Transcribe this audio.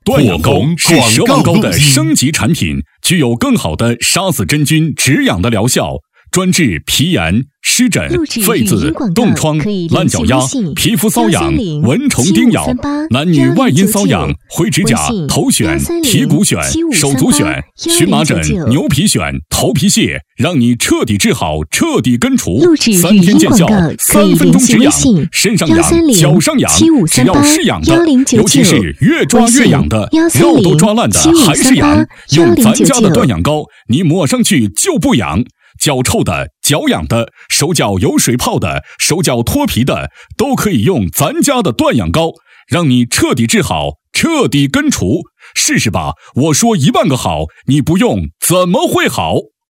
断氧膏是蛇王膏的升级产品，具有更好的杀死真菌、止痒的疗效，专治皮炎、湿疹、痱子、冻疮、烂脚丫、皮肤瘙痒、蚊虫叮咬、男女外阴瘙痒、灰指甲、头癣、蹄骨癣、手足癣、荨麻疹、牛皮癣、头皮屑，让你彻底治好，彻底根除，3天见效，3分钟止痒，身上痒、脚上痒，只要是痒的，尤其是越抓越痒的，肉都抓烂的还是痒，用咱家的断痒膏，你抹上去就不痒。脚臭的、脚痒的、手脚有水泡的、手脚脱皮的，都可以用咱家的断痒膏，让你彻底治好，彻底根除。试试吧，我说1万个好，你不用怎么会好？